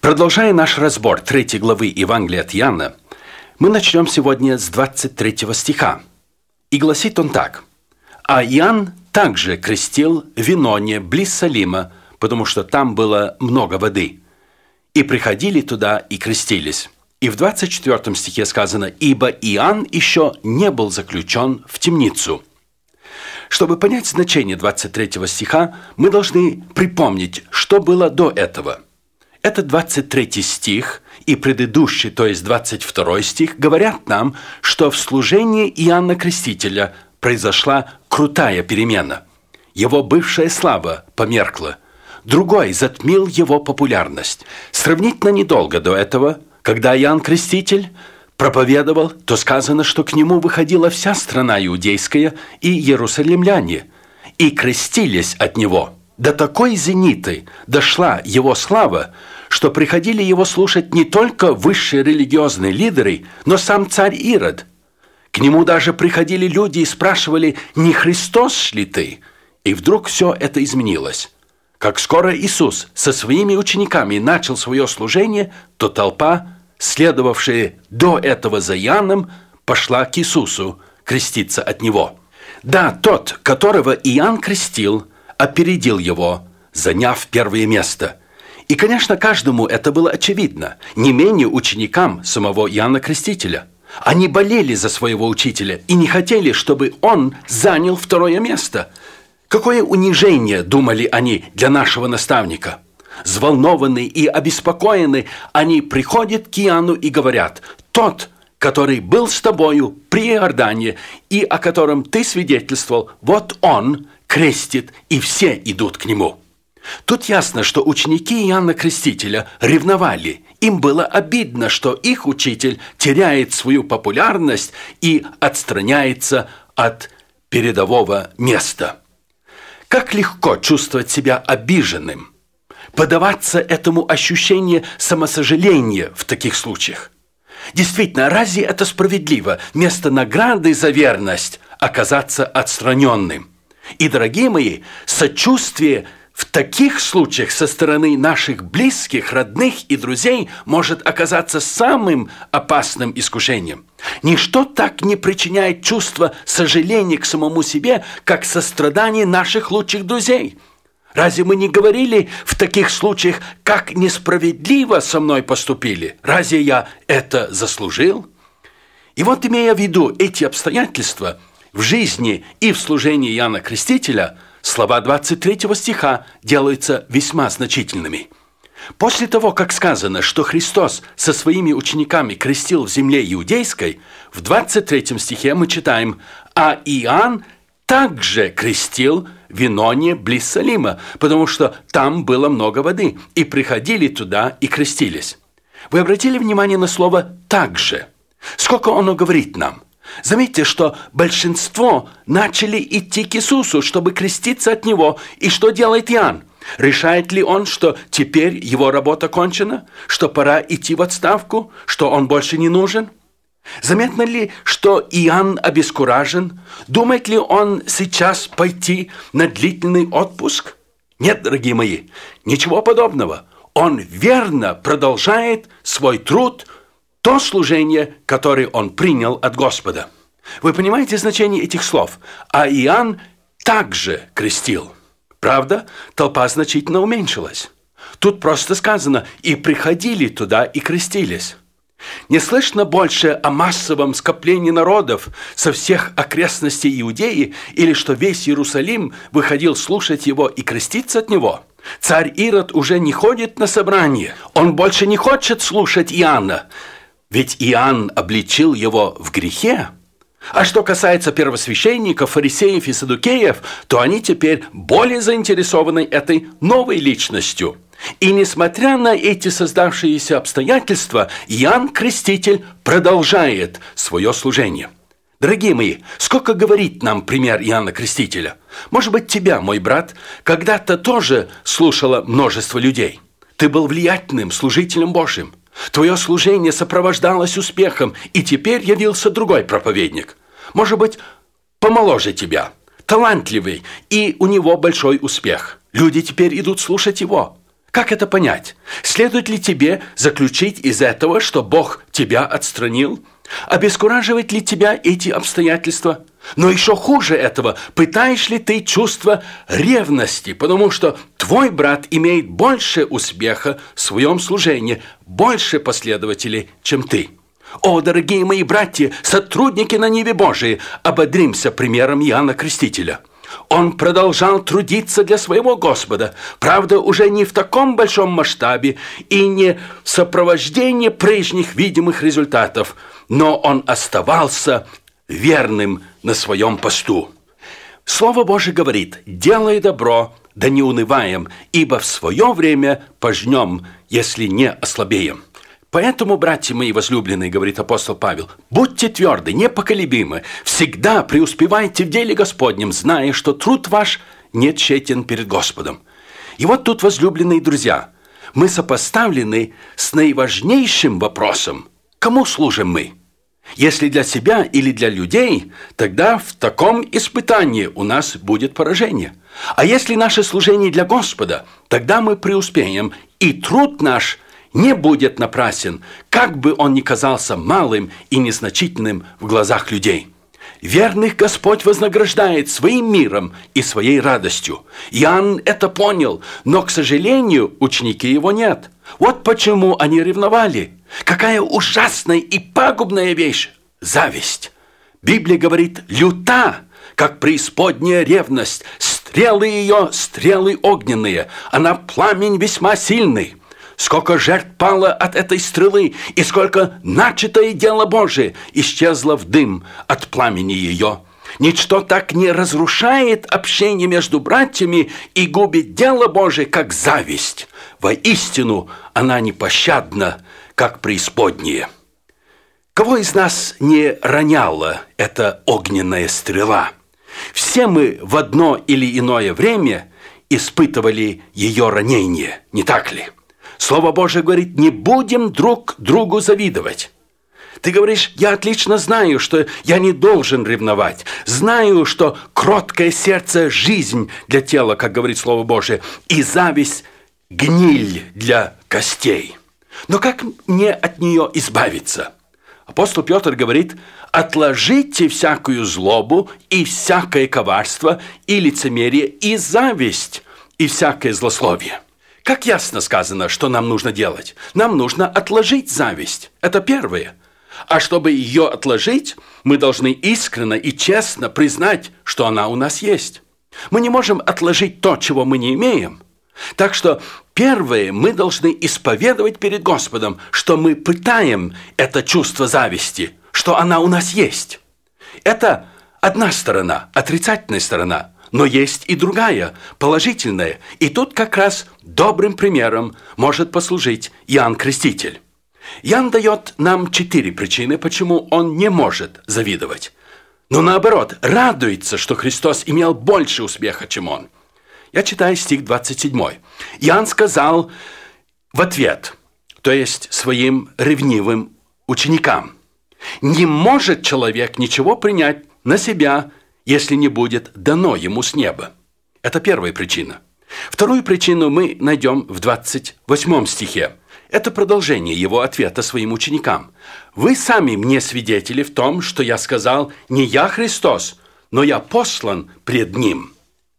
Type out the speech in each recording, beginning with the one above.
Продолжая наш разбор 3 главы Евангелия от Иоанна, мы начнем сегодня с 23 стиха. И гласит он так. «А Иоанн также крестил в Виноне близ Салима, потому что там было много воды. И приходили туда и крестились». И в 24 стихе сказано «Ибо Иоанн еще не был заключен в темницу». Чтобы понять значение 23 стиха, мы должны припомнить, что было до этого. Этот 23 стих и предыдущий, то есть 22 стих, говорят нам, что в служении Иоанна Крестителя произошла крутая перемена. Его бывшая слава померкла. Другой затмил его популярность. Сравнительно недолго до этого, когда Иоанн Креститель проповедовал, то сказано, что к нему выходила вся страна иудейская и иерусалимляне, и крестились от него. До такой зениты дошла его слава, что приходили его слушать не только высшие религиозные лидеры, но сам царь Ирод. К нему даже приходили люди и спрашивали, не Христос ли ты? И вдруг все это изменилось. Как скоро Иисус со своими учениками начал свое служение, то толпа, следовавшая до этого за Иоанном, пошла к Иисусу креститься от него. Да, тот, которого Иоанн крестил, опередил его, заняв первое место. И, конечно, каждому это было очевидно, не менее ученикам самого Иоанна Крестителя. Они болели за своего учителя и не хотели, чтобы он занял второе место. Какое унижение, думали они, для нашего наставника. Взволнованные и обеспокоенные, они приходят к Иоанну и говорят: «Тот, который был с тобою при Иордане и о котором ты свидетельствовал, вот он крестит, и все идут к нему». Тут ясно, что ученики Иоанна Крестителя ревновали. Им было обидно, что их учитель теряет свою популярность и отстраняется от передового места. Как легко чувствовать себя обиженным, поддаваться этому ощущению самосожаления в таких случаях. Действительно, разве это справедливо вместо награды за верность оказаться отстраненным? И, дорогие мои, сочувствие в таких случаях со стороны наших близких, родных и друзей может оказаться самым опасным искушением. Ничто так не причиняет чувство сожаления к самому себе, как сострадание наших лучших друзей. Разве мы не говорили в таких случаях, как несправедливо со мной поступили? Разве я это заслужил? И вот, имея в виду эти обстоятельства в жизни и в служении Иоанна Крестителя, слова 23 стиха делаются весьма значительными. После того, как сказано, что Христос со своими учениками крестил в земле иудейской, в 23 стихе мы читаем: «А Иоанн также крестил в Виноне близ Салима, потому что там было много воды, и приходили туда и крестились». Вы обратили внимание на слово «также»? Сколько оно говорит нам? Заметьте, что большинство начали идти к Иисусу, чтобы креститься от Него. И что делает Иоанн? Решает ли он, что теперь его работа кончена, что пора идти в отставку, что он больше не нужен? Заметно ли, что Иоанн обескуражен? Думает ли он сейчас пойти на длительный отпуск? Нет, дорогие мои, ничего подобного. Он верно продолжает свой труд, то служение, которое он принял от Господа. Вы понимаете значение этих слов? А Иоанн также крестил. Правда, толпа значительно уменьшилась. Тут просто сказано: «И приходили туда и крестились». Не слышно больше о массовом скоплении народов со всех окрестностей Иудеи или что весь Иерусалим выходил слушать его и креститься от него. Царь Ирод уже не ходит на собрание. Он больше не хочет слушать Иоанна. Ведь Иоанн обличил его в грехе. А что касается первосвященников, фарисеев и саддукеев, то они теперь более заинтересованы этой новой личностью. И несмотря на эти создавшиеся обстоятельства, Иоанн Креститель продолжает свое служение. Дорогие мои, сколько говорит нам пример Иоанна Крестителя? Может быть, тебя, мой брат, когда-то тоже слушало множество людей. Ты был влиятельным служителем Божьим. Твое служение сопровождалось успехом, и теперь явился другой проповедник. Может быть, помоложе тебя, талантливый, и у него большой успех. Люди теперь идут слушать его. Как это понять? Следует ли тебе заключить из этого, что Бог тебя отстранил? Обескураживает ли тебя эти обстоятельства? Но еще хуже этого, пытаешь ли ты чувство ревности, потому что твой брат имеет больше успеха в своем служении, больше последователей, чем ты? О, дорогие мои братья, сотрудники на ниве Божией, ободримся примером Иоанна Крестителя. Он продолжал трудиться для своего Господа, правда, уже не в таком большом масштабе и не в сопровождении прежних видимых результатов, но он оставался верным на своем посту. Слово Божие говорит: «Делай добро, да не унываем, ибо в свое время пожнем, если не ослабеем». Поэтому, братья мои возлюбленные, говорит апостол Павел, будьте тверды, непоколебимы, всегда преуспевайте в деле Господнем, зная, что труд ваш не тщетен перед Господом. И вот тут, возлюбленные друзья, мы сопоставлены с наиважнейшим вопросом: кому служим мы? Если для себя или для людей, тогда в таком испытании у нас будет поражение. А если наше служение для Господа, тогда мы преуспеем, и труд наш не будет напрасен, как бы он ни казался малым и незначительным в глазах людей. Верных Господь вознаграждает своим миром и своей радостью. Иоанн это понял, но, к сожалению, ученики его нет. Вот почему они ревновали. Какая ужасная и пагубная вещь – зависть. Библия говорит: люта, как преисподняя ревность, стрелы ее – стрелы огненные, она пламень весьма сильный. Сколько жертв пало от этой стрелы, и сколько начатое дело Божие исчезло в дым от пламени ее. Ничто так не разрушает общение между братьями и губит дело Божие, как зависть. Воистину, она непощадна, как преисподняя. Кого из нас не роняла эта огненная стрела? Все мы в одно или иное время испытывали ее ранение, не так ли? Слово Божие говорит: не будем друг другу завидовать. Ты говоришь: я отлично знаю, что я не должен ревновать. Знаю, что кроткое сердце – жизнь для тела, как говорит Слово Божие, и зависть – гниль для костей. Но как мне от нее избавиться? Апостол Петр говорит: отложите всякую злобу и всякое коварство, и лицемерие, и зависть, и всякое злословие. Как ясно сказано, что нам нужно делать? Нам нужно отложить зависть. Это первое. А чтобы ее отложить, мы должны искренне и честно признать, что она у нас есть. Мы не можем отложить то, чего мы не имеем. Так что первое, мы должны исповедовать перед Господом, что мы пытаем это чувство зависти, что она у нас есть. Это одна сторона, отрицательная сторона. Но есть и другая, положительная. И тут как раз добрым примером может послужить Иоанн Креститель. Иоанн дает нам 4 причины, почему он не может завидовать. Но наоборот, радуется, что Христос имел больше успеха, чем он. Я читаю стих 27. Иоанн сказал в ответ, то есть своим ревнивым ученикам: «Не может человек ничего принять на себя, если не будет дано ему с неба». Это первая причина. Вторую причину мы найдем в 28 стихе. Это продолжение его ответа своим ученикам. «Вы сами мне свидетели в том, что я сказал: не я Христос, но я послан пред Ним».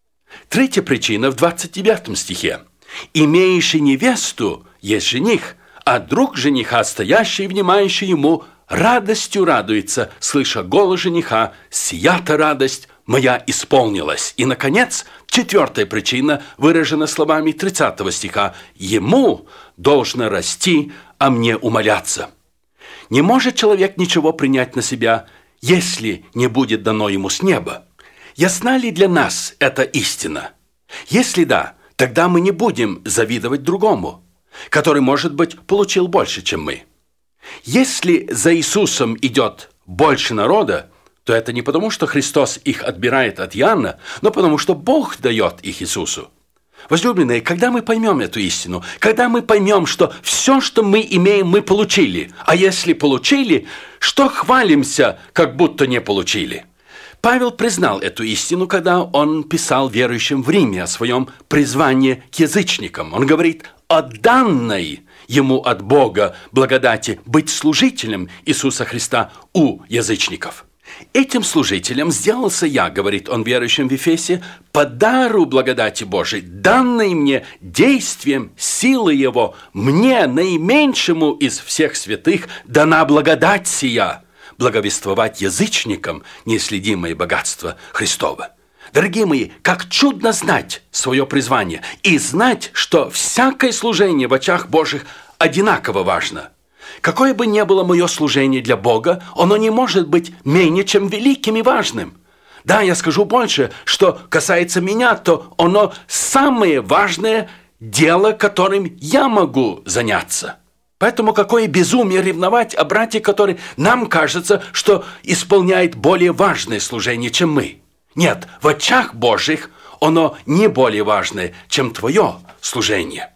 Третья причина в 29 стихе. «Имеющий невесту есть жених, а друг жениха, стоящий, внимающий ему, радостью радуется, слыша голос жениха: сия-то радость моя исполнилась». И, наконец, 4 причина выражена словами 30 стиха: «Ему должно расти, а мне умоляться». Не может человек ничего принять на себя, если не будет дано ему с неба. Ясна ли для нас эта истина? Если да, тогда мы не будем завидовать другому, который, может быть, получил больше, чем мы. Если за Иисусом идет больше народа, то это не потому, что Христос их отбирает от Иоанна, но потому, что Бог дает их Иисусу. Возлюбленные, когда мы поймем эту истину, когда мы поймем, что все, что мы имеем, мы получили, а если получили, что хвалимся, как будто не получили? Павел признал эту истину, когда он писал верующим в Риме о своем призвании к язычникам. Он говорит: о данной ему от Бога благодати быть служителем Иисуса Христа у язычников. Этим служителем сделался я, говорит он верующим в Ефесе, по дару благодати Божией, данной мне действием силы Его, мне, наименьшему из всех святых, дана благодать сия, благовествовать язычникам неследимое богатство Христово. Дорогие мои, как чудно знать свое призвание и знать, что всякое служение в очах Божьих одинаково важно. Какое бы ни было мое служение для Бога, оно не может быть менее чем великим и важным. Да, я скажу больше, что касается меня, то оно самое важное дело, которым я могу заняться. Поэтому какое безумие ревновать о брате, который нам кажется, что исполняет более важное служение, чем мы. Нет, в очах Божьих оно не более важное, чем твое служение.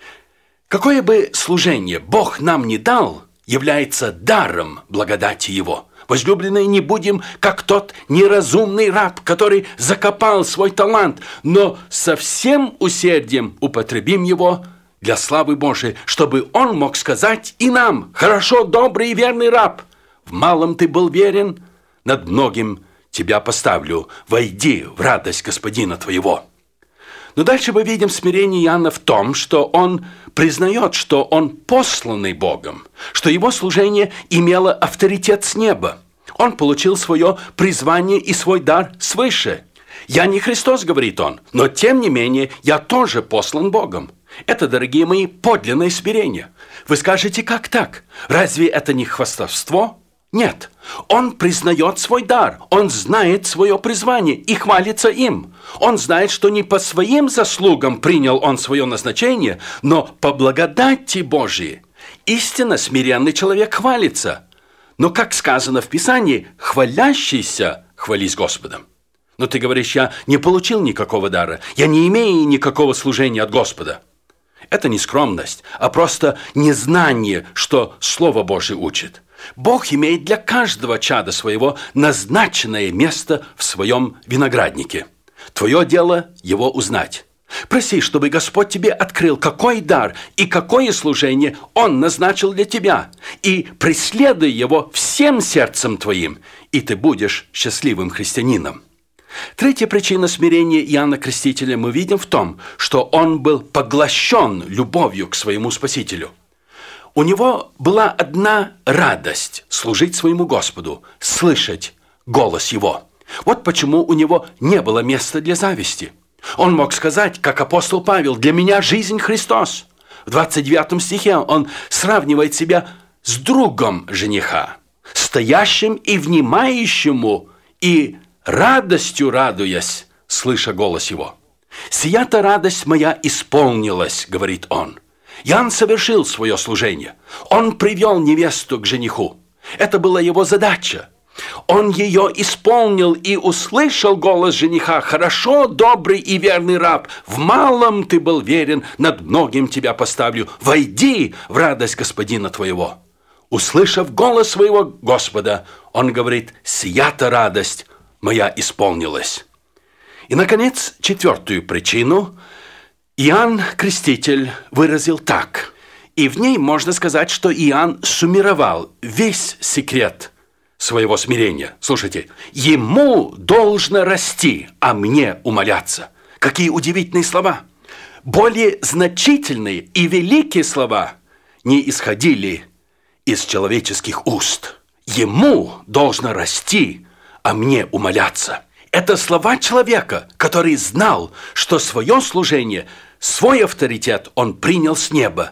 Какое бы служение Бог нам не дал, является даром благодати Его. Возлюбленные, не будем, как тот неразумный раб, который закопал свой талант, но со всем усердием употребим его для славы Божией, чтобы Он мог сказать и нам: «Хорошо, добрый и верный раб, в малом ты был верен, над многим тебя поставлю, войди в радость Господина твоего». Но дальше мы видим смирение Иоанна в том, что он признает, что он посланный Богом, что его служение имело авторитет с неба. Он получил свое призвание и свой дар свыше. «Я не Христос», — говорит он, «но тем не менее я тоже послан Богом». Это, дорогие мои, подлинное смирение. Вы скажете, как так? Разве это не хвастовство? Нет, он признает свой дар, он знает свое призвание и хвалится им. Он знает, что не по своим заслугам принял он свое назначение, но по благодати Божией. Истинно смиренный человек хвалится. Но, как сказано в Писании, хвалящийся хвались Господом. Но ты говоришь: я не получил никакого дара, я не имею никакого служения от Господа. Это не скромность, а просто незнание, что Слово Божие учит. Бог имеет для каждого чада своего назначенное место в своем винограднике. Твое дело его узнать. Проси, чтобы Господь тебе открыл, какой дар и какое служение Он назначил для тебя, и преследуй его всем сердцем твоим, и ты будешь счастливым христианином. Третья причина смирения Иоанна Крестителя мы видим в том, что он был поглощен любовью к своему Спасителю. У него была одна радость – служить своему Господу, слышать голос Его. Вот почему у него не было места для зависти. Он мог сказать, как апостол Павел: «Для меня жизнь Христос». В 29 стихе он сравнивает себя с другом жениха, стоящим и внимающему, и радостью радуясь, слыша голос Его. «Сия-то радость моя исполнилась», — говорит он. Иоанн совершил свое служение. Он привел невесту к жениху. Это была его задача. Он ее исполнил и услышал голос жениха: «Хорошо, добрый и верный раб, в малом ты был верен, над многим тебя поставлю, войди в радость Господина твоего». Услышав голос своего Господа, он говорит: «Сия-то радость моя исполнилась». И, наконец, четвертую причину Иоанн Креститель выразил так. И в ней можно сказать, что Иоанн суммировал весь секрет своего смирения. Слушайте: «Ему должно расти, а мне умоляться». Какие удивительные слова! Более значительные и великие слова не исходили из человеческих уст. «Ему должно расти, а мне умоляться». Это слова человека, который знал, что свое служение, свой авторитет он принял с неба,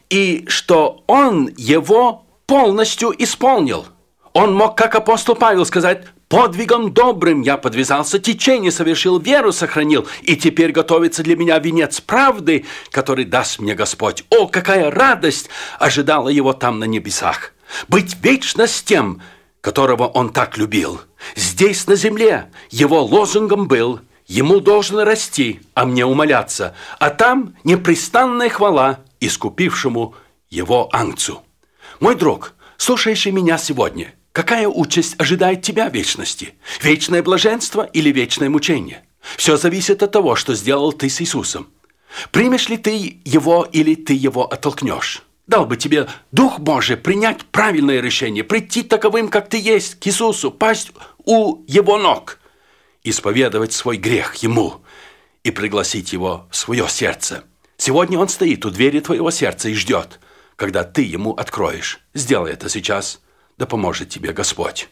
и что он его полностью исполнил. Он мог, как апостол Павел, сказать: «Подвигом добрым я подвязался, течение совершил, веру сохранил, и теперь готовится для меня венец правды, который даст мне Господь». О, какая радость ожидала его там на небесах! Быть вечно с тем, которого он так любил. Здесь, на земле, его лозунгом был: «Ему должно расти, а мне умоляться», а там непрестанная хвала искупившему его Агнцу. Мой друг, слушающий меня сегодня, какая участь ожидает тебя в вечности? Вечное блаженство или вечное мучение? Все зависит от того, что сделал ты с Иисусом. Примешь ли ты его или ты его оттолкнешь? Дал бы тебе Дух Божий принять правильное решение, прийти таковым, как ты есть, к Иисусу, пасть у его ног, исповедовать свой грех ему и пригласить его в свое сердце. Сегодня он стоит у двери твоего сердца и ждет, когда ты ему откроешь. Сделай это сейчас, да поможет тебе Господь.